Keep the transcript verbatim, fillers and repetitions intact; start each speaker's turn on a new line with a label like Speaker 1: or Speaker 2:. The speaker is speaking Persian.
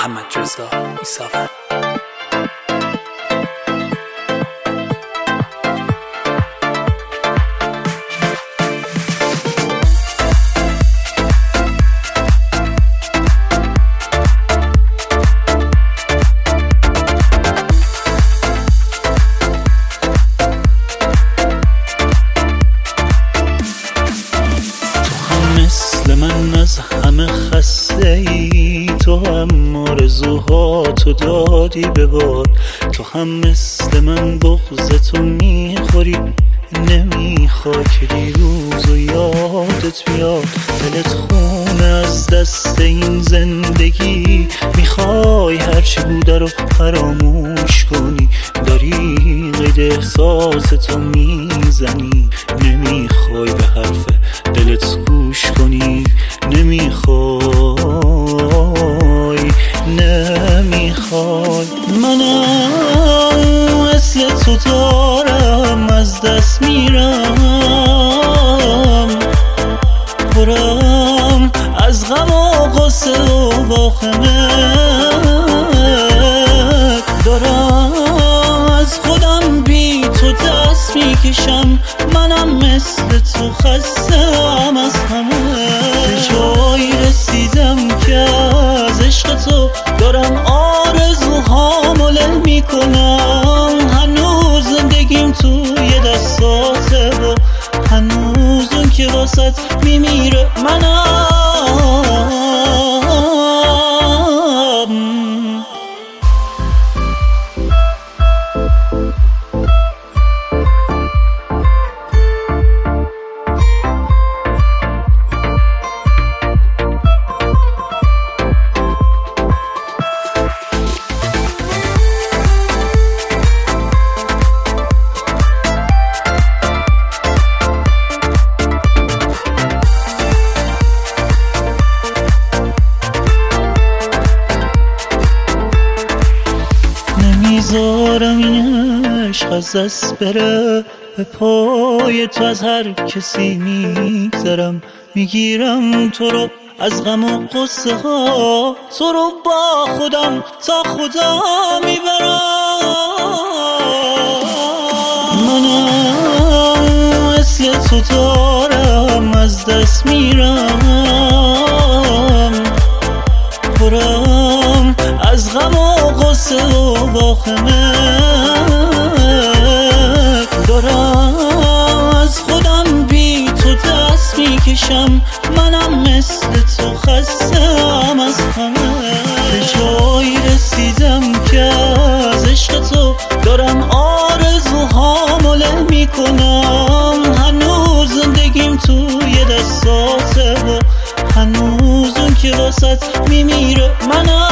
Speaker 1: محمد رضا ایساوی.
Speaker 2: مثل من از همه خسته ای، تو هم آرزوهاتو دادی به باد. تو هم مثل من بغض تو میخوری، نمیخوای که دیروز و یادت بیاد. دلت خونه از دست این زندگی، میخوای هرچی بوده رو فراموش کنی. داری قید احساس تو میزنی، نمیخوای به حرف دلت گوش کنی. نمیخوای نمیخوای منم مثل تو دارم از دست میرم، پرم از غم و غصه و واخمت. دارم از خودم بی تو دست میکشم، منم مثل تو خستم از همه. به جایی رسیدم که از عشق تو دارم آرزوهامو له میکنم. هنوز زندگیم توی دستاته و هنوز اون که واسط میمیره منم. نمیذارم این عشق از دست بره، به پای تو از هر کسی میگذرم. میگیرم تو رو از غم و غصه ها، تو رو با خودم تا خدا میبرم. منم مثل تو دارم از دست میرم، پرم از غم و غصه و واخمت. دارم از خودم بی تو دست میکشم، منم مثل تو خستم از همه. به جایی رسیدم که از عشق تو دارم آرزوهامو له میکنم. هنوز زندگیم توی دستاته و هنوز اون که واسط میمیره منم.